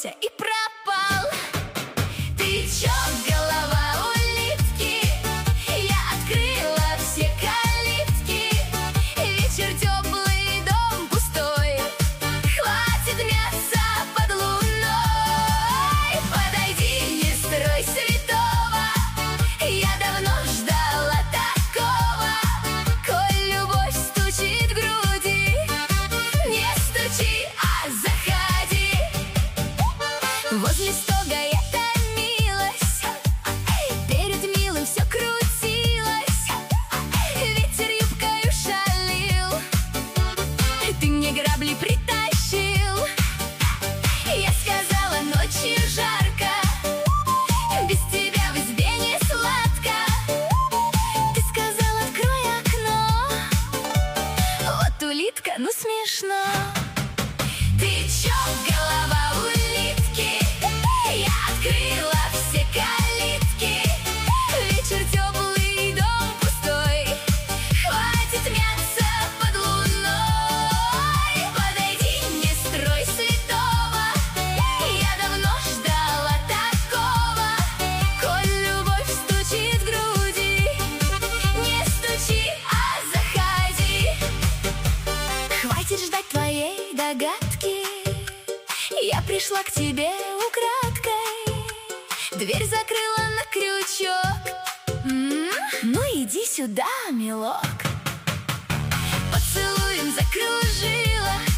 растекся и пропал. Ты чё, голова улитки? Я открыла все калитки. Вечер теплый, дом пустой. Хватит мяса под луной. Подойди, не строй святого. Я давно ждала такого. Коль любовь стучит в груди, не стучи, а заходи. Возле стога я томилась, перед милым все крутилось. Ветер юбкою шалил, ты мне грабли притащил. Я сказала, ночью жарко, без тебя в избе не сладко. Ты сказал, открой окно, вот улитка, ну смешно. Ты чё, голова улитки? Я открыла все калитки. Вечер теплый, дом пустой. Хватит мяться под луной. Подойди, не строй святого. Я давно ждала такого. Коль любовь стучит в груди, не стучи, а заходи. Хватит ждать твоей догадки. Я пришла к тебе украдкой, дверь закрыла на крючок. Ну иди сюда, милок. Поцелуем закружила,